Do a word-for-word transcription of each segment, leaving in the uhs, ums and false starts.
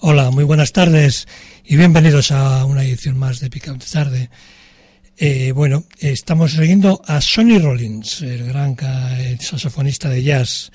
Hola, muy buenas tardes y bienvenidos a una edición más de Pick Up de Tarde. Eh, bueno, estamos oyendo a Sonny Rollins, el gran el saxofonista de jazz.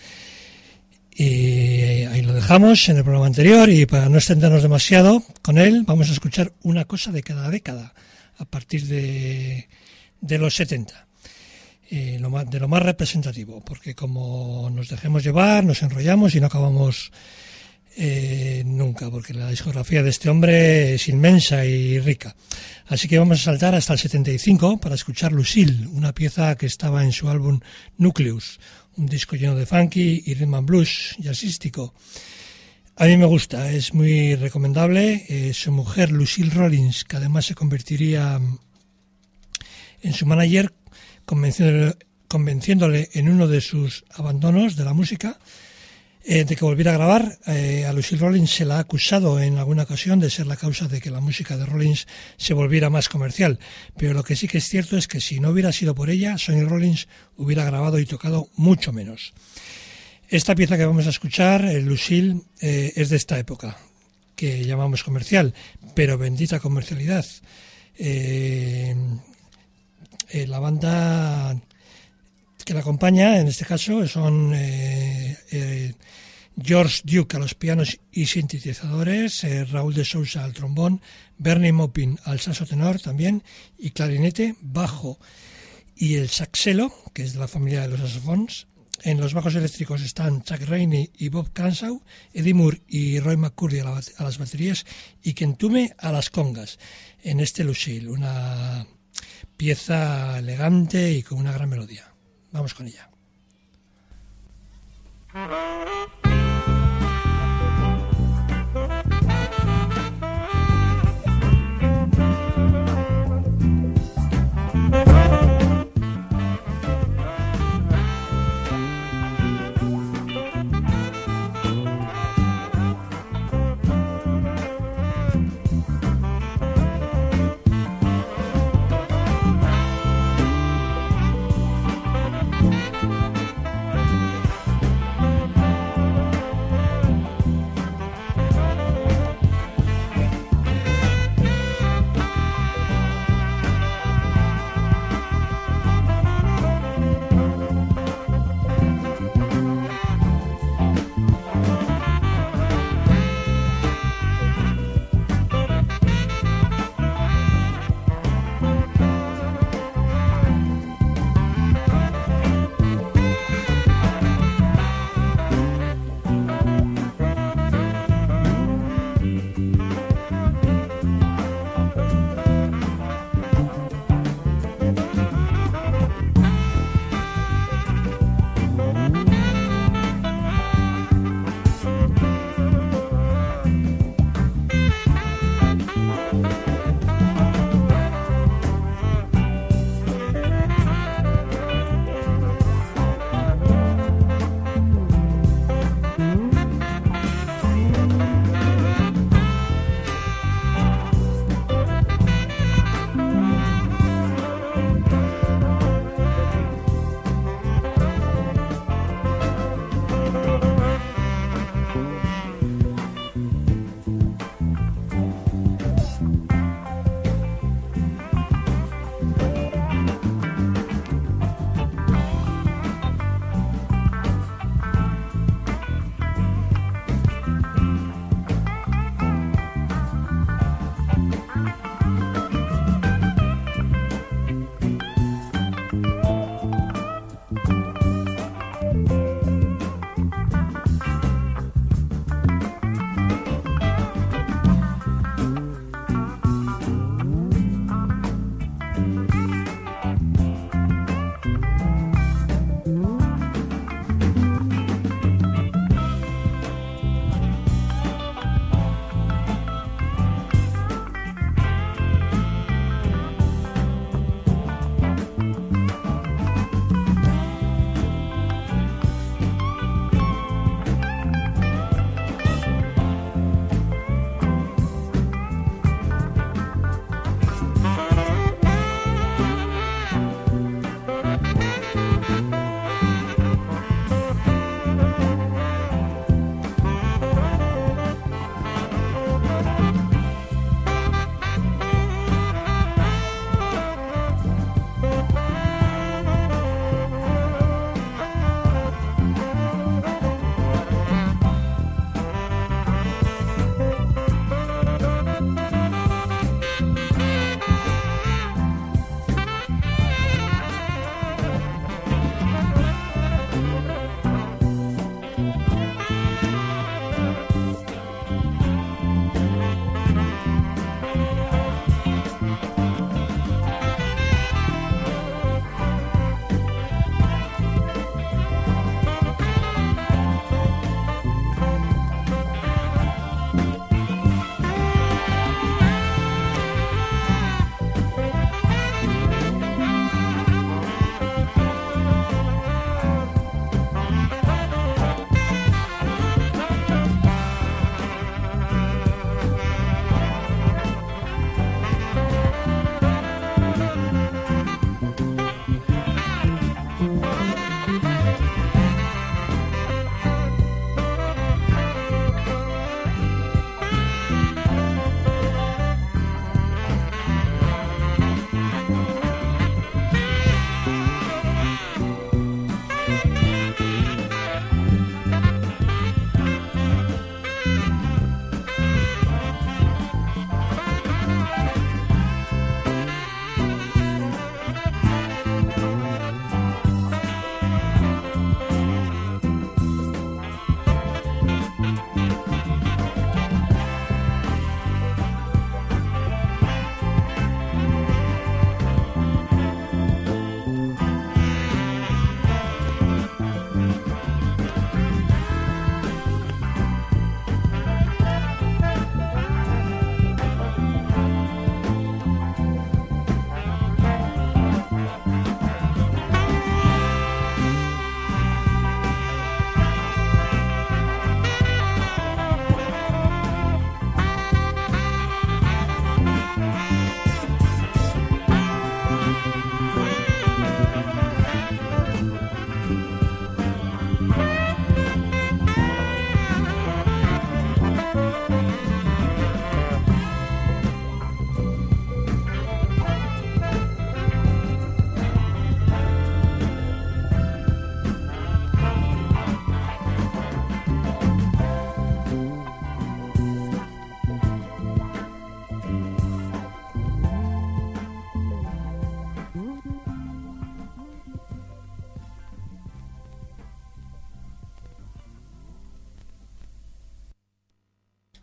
Y ahí lo dejamos en el programa anterior, y para no extendernos demasiado con él, vamos a escuchar una cosa de cada década, a partir de, de los setenta. Eh, lo más, de lo más representativo, porque como nos dejemos llevar, nos enrollamos y no acabamos eh, nunca, porque la discografía de este hombre es inmensa y rica. Así que vamos a saltar hasta el setenta y cinco para escuchar Lucille, una pieza que estaba en su álbum Nucleus, un disco lleno de funky y rhythm and blues jazzístico. A mí me gusta, es muy recomendable. Eh, su mujer Lucille Rollins, que además se convertiría en su manager, convenciéndole, convenciéndole en uno de sus abandonos de la música, eh, de que volviera a grabar. Eh, a Lucille Rollins se la ha acusado en alguna ocasión de ser la causa de que la música de Rollins se volviera más comercial, pero lo que sí que es cierto es que si no hubiera sido por ella, Sonny Rollins hubiera grabado y tocado mucho menos. Esta pieza que vamos a escuchar, eh, Lucille, eh, es de esta época, que llamamos comercial, pero bendita comercialidad. Eh, Eh, la banda que la acompaña, en este caso, son eh, eh, George Duke a los pianos y sintetizadores, eh, Raúl de Sousa al trombón, Bernie Maupin al saxo tenor también, y clarinete, bajo y el saxelo, que es de la familia de los saxofones. En los bajos eléctricos están Chuck Rainey y Bob Cranshaw, Eddie Moore y Roy McCurdy a, la, a las baterías, y Ken Tume a las congas. En este Lucille, una pieza elegante y con una gran melodía. Vamos con ella.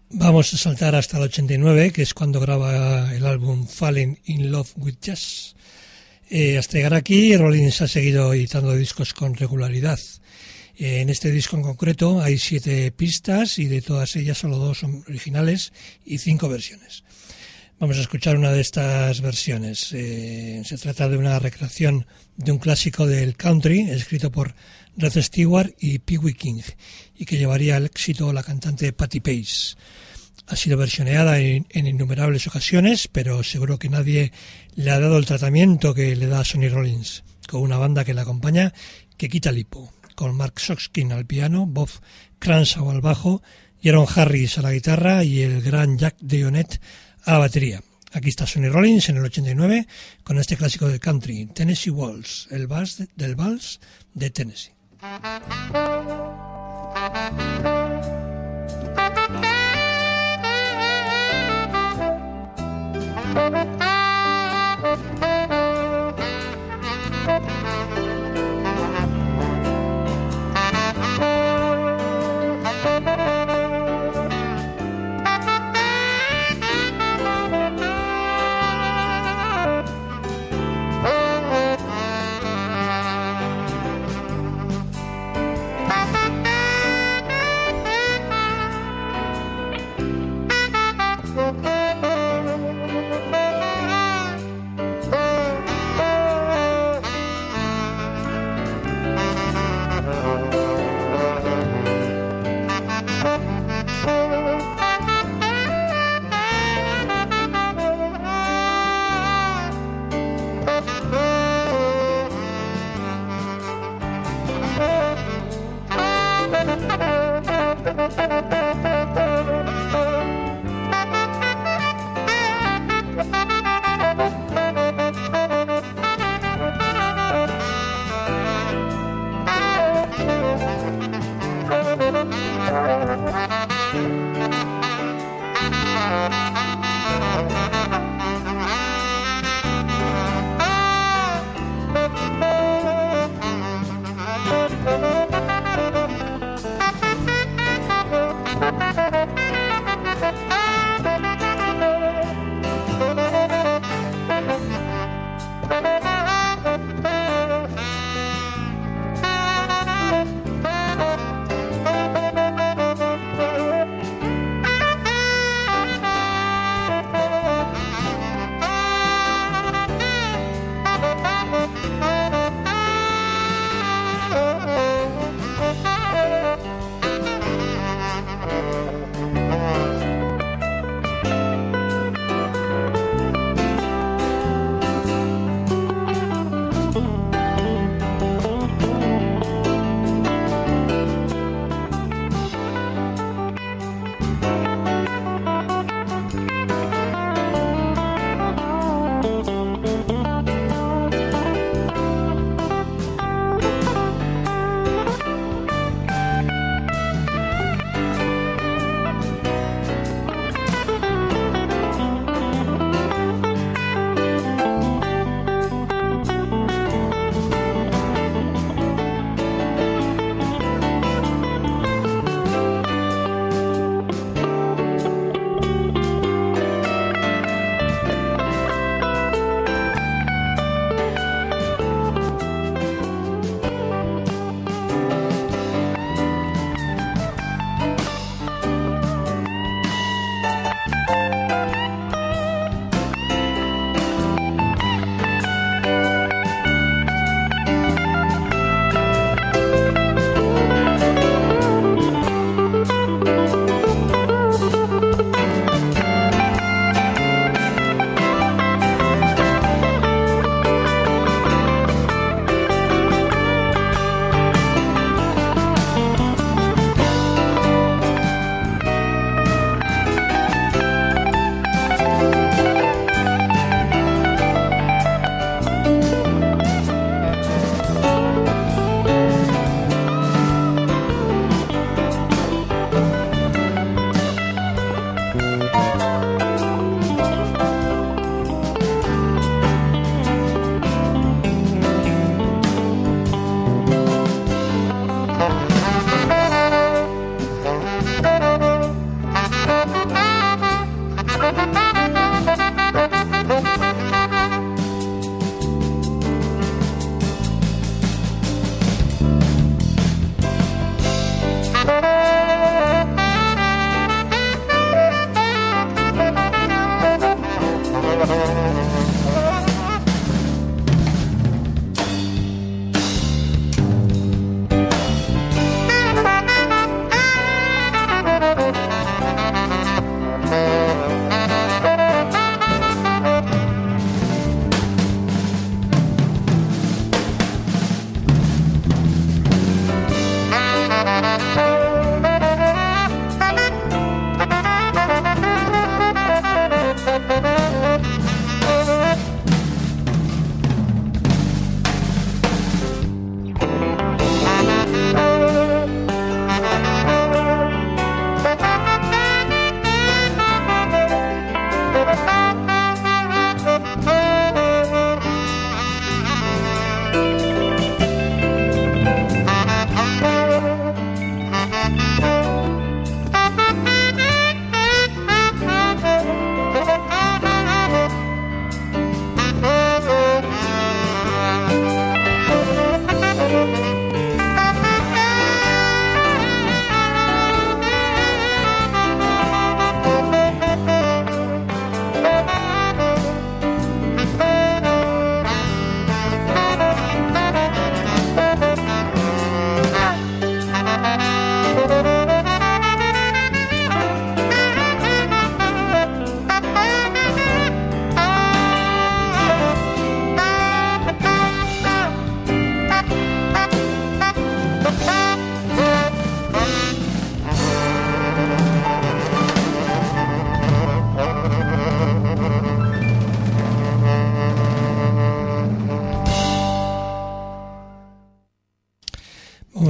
Vamos a saltar hasta el ochenta y nueve, que es cuando graba el álbum Falling in Love with Jazz. Eh, hasta llegar aquí, Rollins ha seguido editando discos con regularidad. Eh, en este disco en concreto hay siete pistas y de todas ellas solo dos son originales y cinco versiones. Vamos a escuchar una de estas versiones. Eh, se trata de una recreación de un clásico del country escrito por Rod Stewart y Pee Wee King y que llevaría al éxito la cantante Patti Pace. Ha sido versioneada en, en innumerables ocasiones, pero seguro que nadie le ha dado el tratamiento que le da a Sonny Rollins, con una banda que la acompaña que quita lipo, con Mark Soxkin al piano, Bob Cranshaw al bajo, Jaron Harris a la guitarra y el gran Jack Dionette a la batería. Aquí está Sonny Rollins en el ochenta y nueve con este clásico de country, Tennessee Waltz, el vals de, del vals de Tennessee.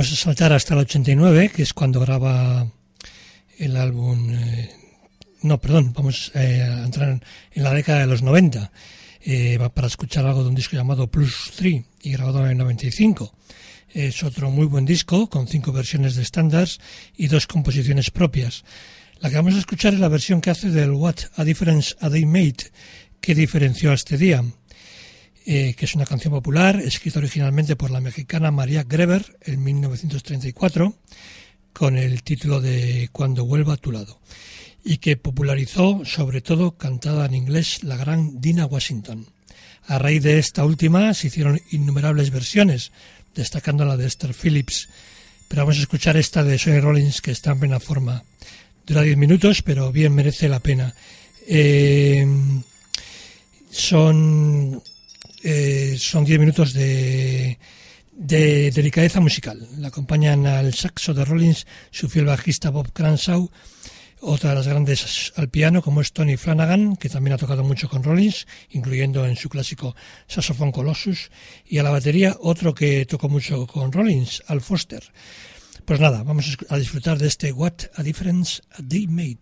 Vamos a saltar hasta el ochenta y nueve, que es cuando graba el álbum... Eh, no, perdón, vamos eh, a entrar en la década de los noventa, eh, para escuchar algo de un disco llamado Plus tres y grabado en el noventa y cinco. Es otro muy buen disco, con cinco versiones de estándares y dos composiciones propias. La que vamos a escuchar es la versión que hace del What a Difference a Day Made, que diferenció a este día, eh, que es una canción popular, escrita originalmente por la mexicana María Greber en mil novecientos treinta y cuatro, con el título de Cuando vuelva a tu lado, y que popularizó, sobre todo, cantada en inglés, la gran Dinah Washington. A raíz de esta última se hicieron innumerables versiones, destacando la de Esther Phillips, pero vamos a escuchar esta de Sonny Rollins, que está en plena forma. Dura diez minutos, pero bien merece la pena. Eh, son eh, son diez minutos de, de delicadeza musical. Le acompañan al saxo de Rollins su fiel bajista Bob Cranshaw, otra de las grandes al piano como es Tony Flanagan, que también ha tocado mucho con Rollins, incluyendo en su clásico Saxophone Colossus, y a la batería otro que tocó mucho con Rollins, Al Foster. Pues nada, vamos a disfrutar de este What a Difference a Day Made.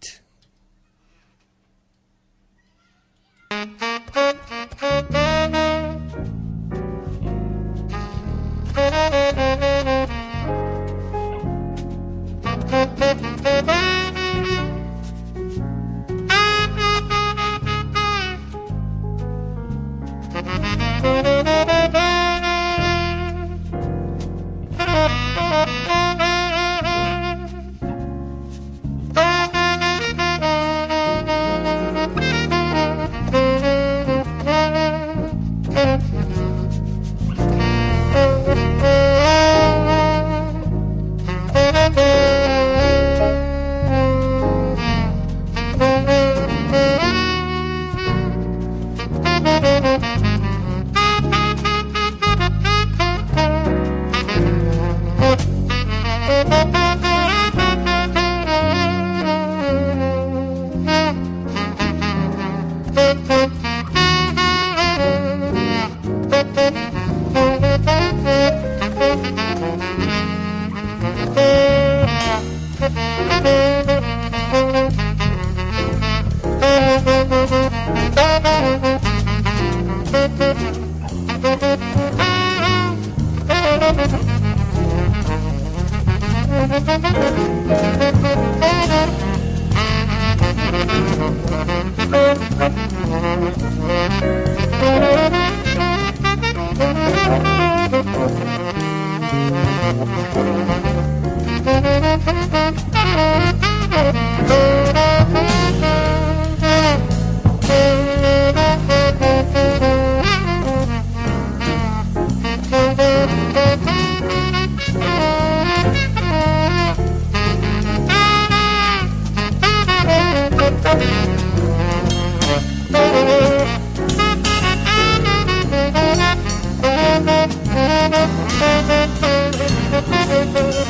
Thank you.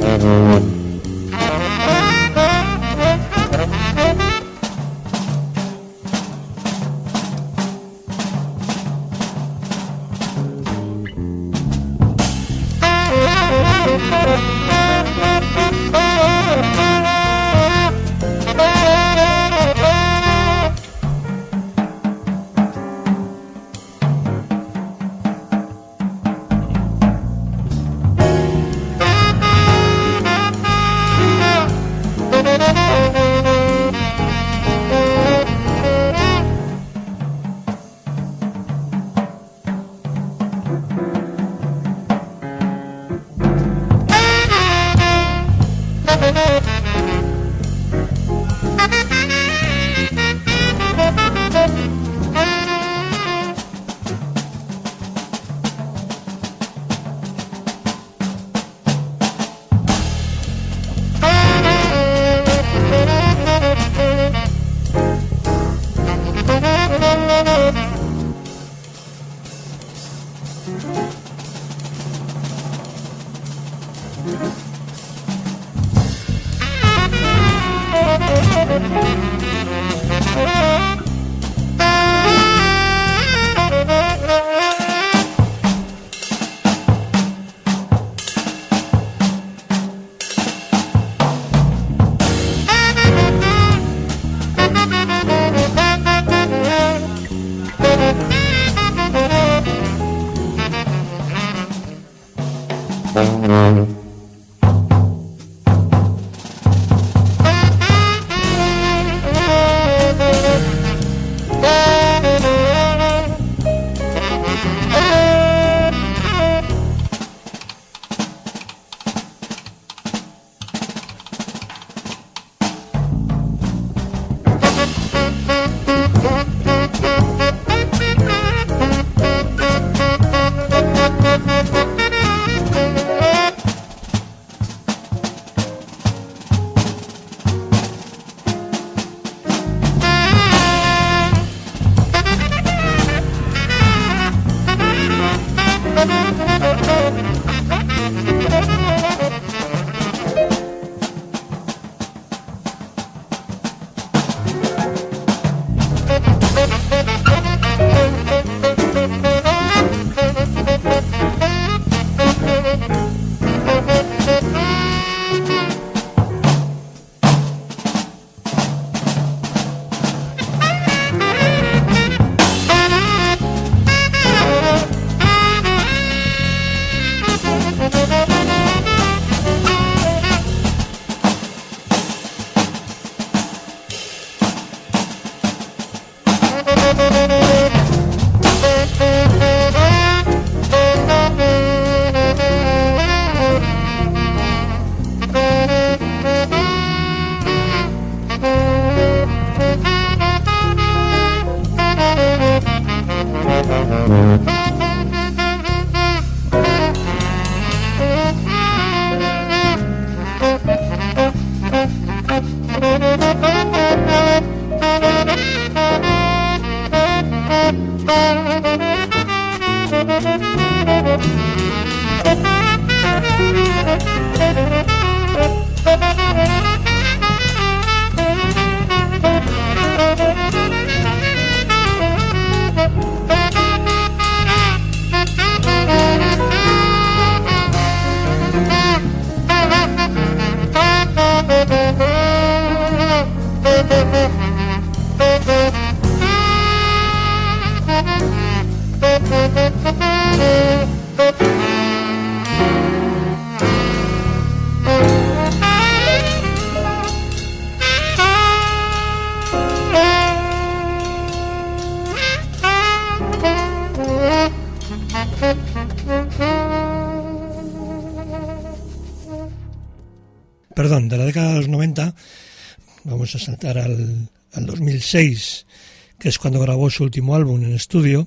Perdón, de la década de los noventa vamos a saltar al, al dos mil seis, que es cuando grabó su último álbum en estudio,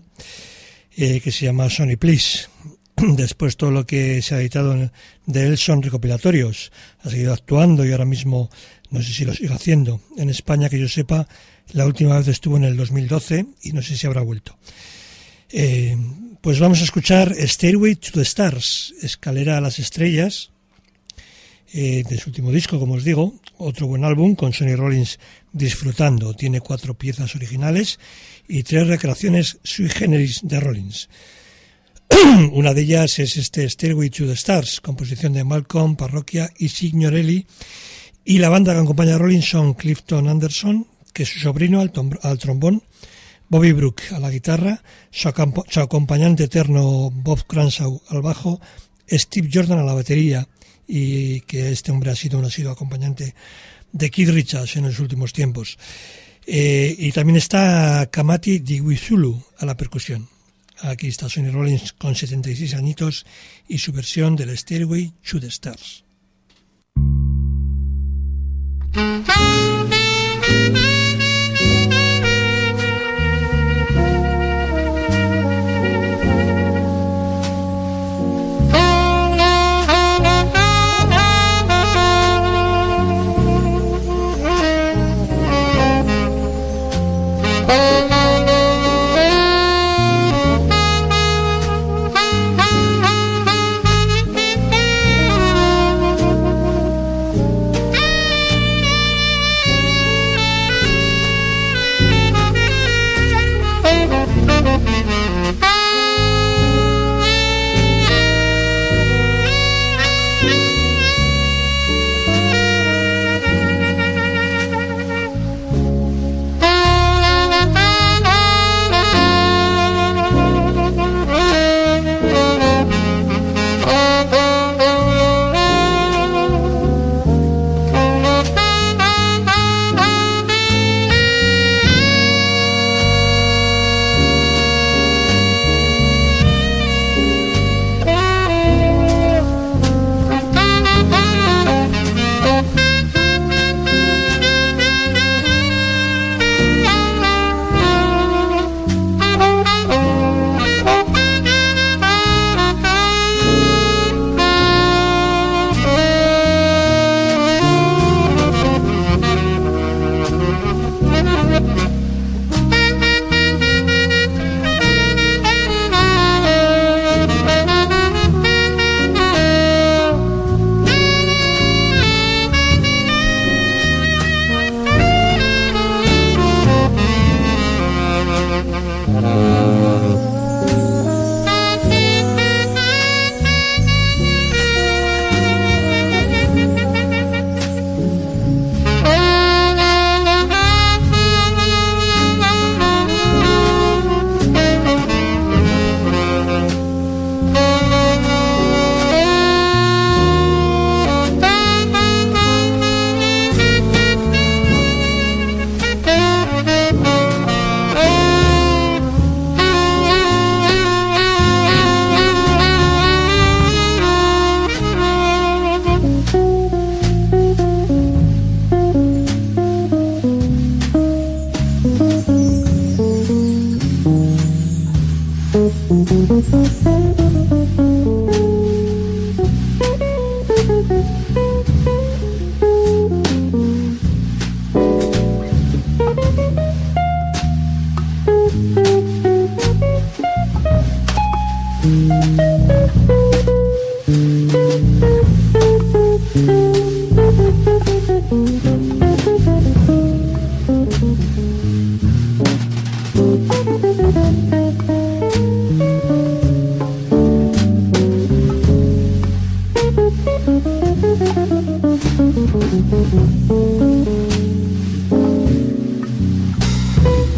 eh, que se llama Sonny Please. Después todo lo que se ha editado de él son recopilatorios. Ha seguido actuando y ahora mismo no sé si lo sigue haciendo. En España, que yo sepa, la última vez estuvo en el dos mil doce y no sé si habrá vuelto. Eh, pues vamos a escuchar Stairway to the Stars, Escalera a las Estrellas, eh, de su último disco, como os digo, otro buen álbum con Sonny Rollins disfrutando. Tiene cuatro piezas originales y tres recreaciones sui generis de Rollins. Una de ellas es este Stairway to the Stars, composición de Malcolm Parroquia y Signorelli, y la banda que acompaña a Rollins son Clifton Anderson, que es su sobrino, al, tom- al trombón, Bobby Brook a la guitarra, su, acamp- su acompañante eterno Bob Cranshaw al bajo, Steve Jordan a la batería, y que este hombre ha sido un asiduo acompañante de Keith Richards en los últimos tiempos. Eh, y también está Kamati Diwizulu a la percusión. Aquí está Sonny Rollins con setenta y seis añitos y su versión del Stairway to the Stars.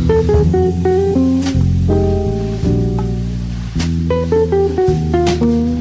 Thank you.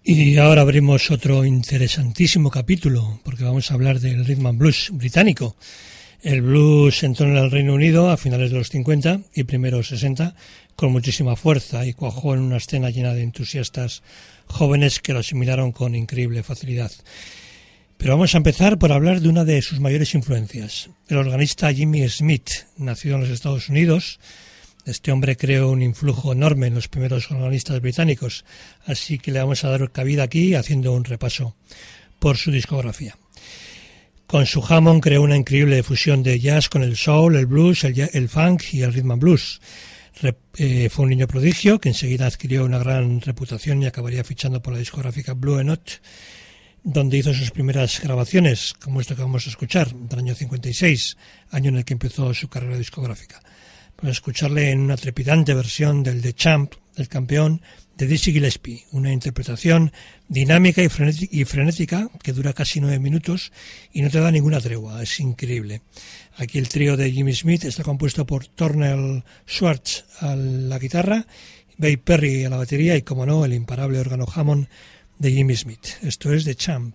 Y ahora abrimos otro interesantísimo capítulo, porque vamos a hablar del rhythm and blues británico. El blues entró en el Reino Unido a finales de los cincuenta y primeros sesenta con muchísima fuerza y cuajó en una escena llena de entusiastas jóvenes que lo asimilaron con increíble facilidad. Pero vamos a empezar por hablar de una de sus mayores influencias, el organista Jimmy Smith, nacido en los Estados Unidos. Este hombre creó un influjo enorme en los primeros organistas británicos, así que le vamos a dar cabida aquí haciendo un repaso por su discografía. Con su Hammond creó una increíble fusión de jazz con el soul, el blues, el, el funk y el rhythm and blues. Re, eh, fue un niño prodigio que enseguida adquirió una gran reputación y acabaría fichando por la discográfica Blue Note, donde hizo sus primeras grabaciones, como esto que vamos a escuchar, del año cincuenta y seis, año en el que empezó su carrera discográfica. Para escucharle en una trepidante versión del The Champ, el campeón, de Dizzy Gillespie, una interpretación dinámica y frenética que dura casi nueve minutos y no te da ninguna tregua, es increíble. Aquí el trío de Jimmy Smith está compuesto por Tornell Schwartz a la guitarra, Bay Perry a la batería y, como no, el imparable órgano Hammond de Jimmy Smith. Esto es The Champ.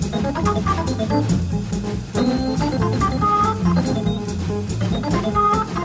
Thank you.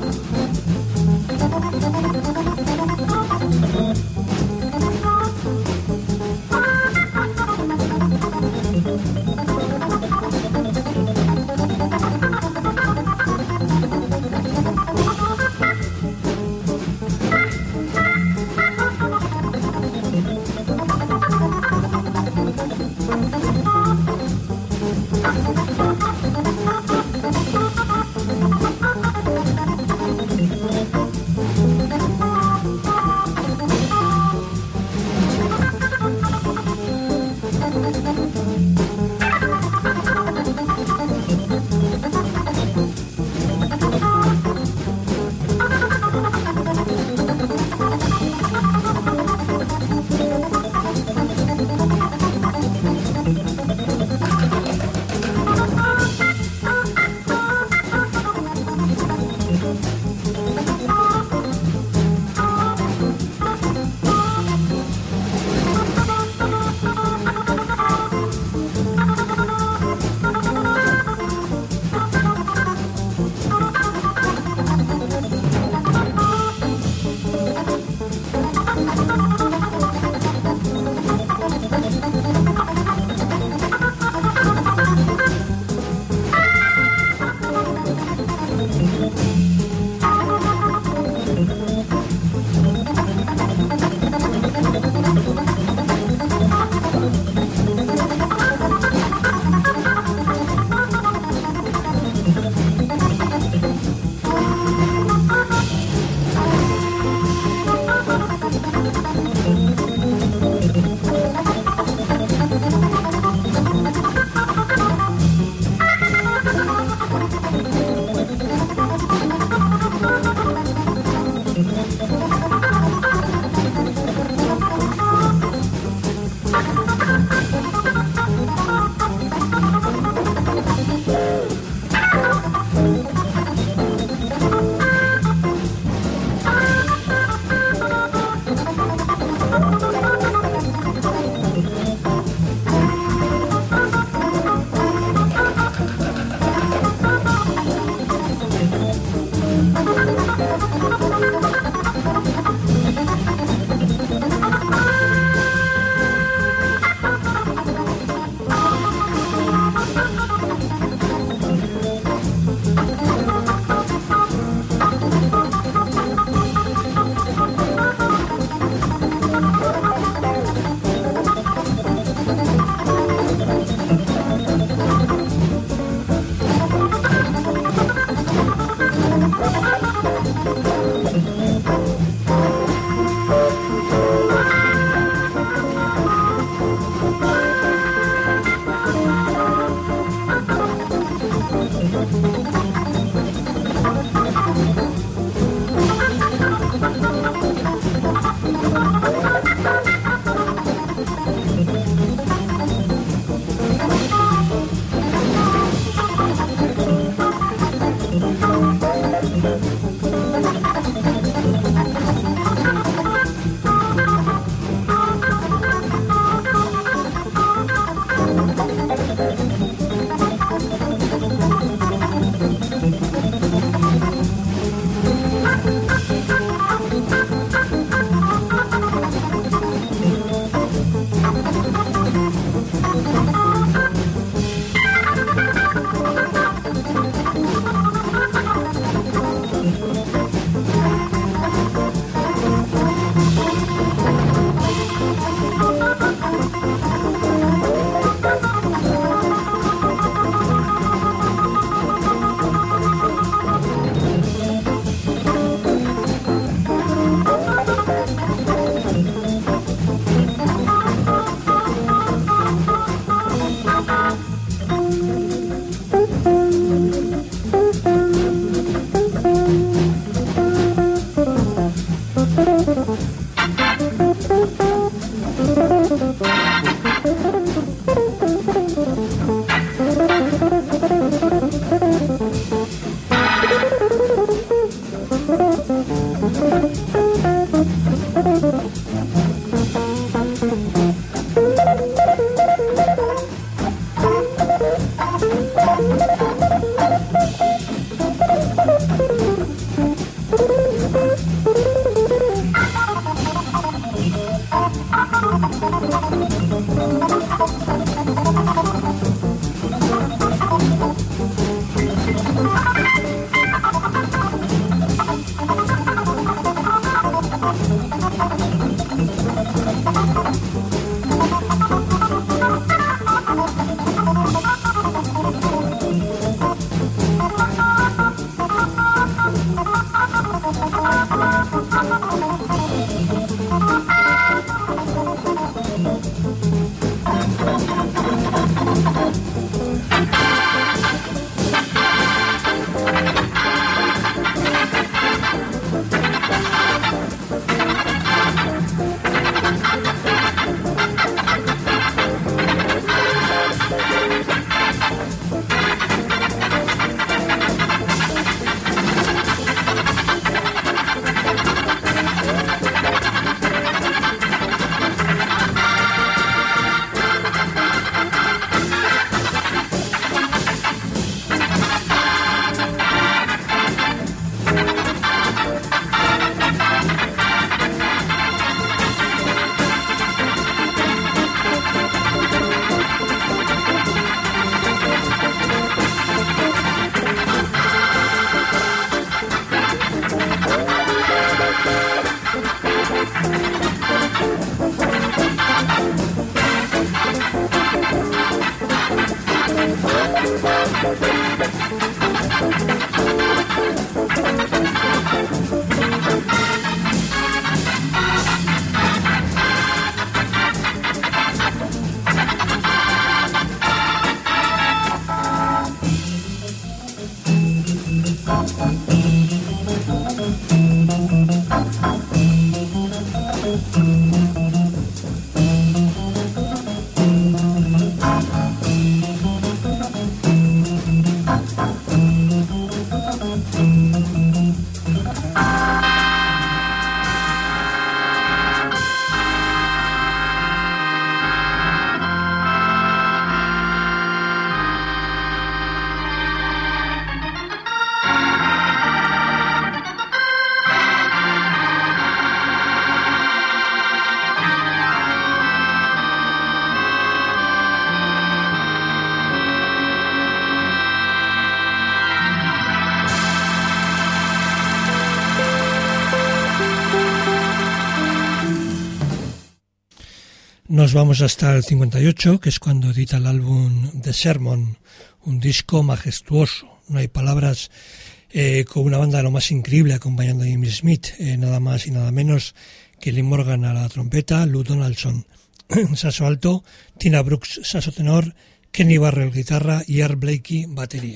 Nos vamos hasta el cincuenta y ocho, que es cuando edita el álbum The Sermon, un disco majestuoso. No hay palabras, eh, con una banda de lo más increíble acompañando a Jimmy Smith, eh, nada más y nada menos que Lee Morgan a la trompeta, Lou Donaldson saxo alto, Tina Brooks saxo tenor, Kenny Barrell guitarra y Art Blakey batería.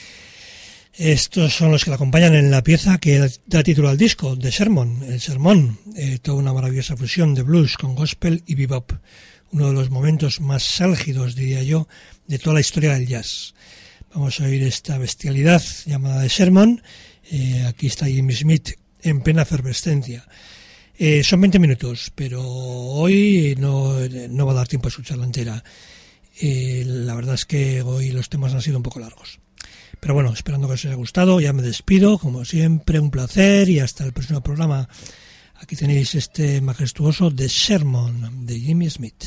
Estos son los que la acompañan en la pieza que da título al disco, The Sermon, el sermón, eh, toda una maravillosa fusión de blues con gospel y bebop, uno de los momentos más álgidos, diría yo, de toda la historia del jazz. Vamos a oír esta bestialidad llamada The Sermon. Eh, aquí está Jimmy Smith en plena efervescencia. Eh, son veinte minutos, pero hoy no, no va a dar tiempo a escucharla entera. Eh, la verdad es que hoy los temas han sido un poco largos. Pero bueno, esperando que os haya gustado, ya me despido. Como siempre, un placer y hasta el próximo programa. Aquí tenéis este majestuoso The Sermon de Jimmy Smith.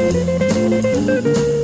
Thank you.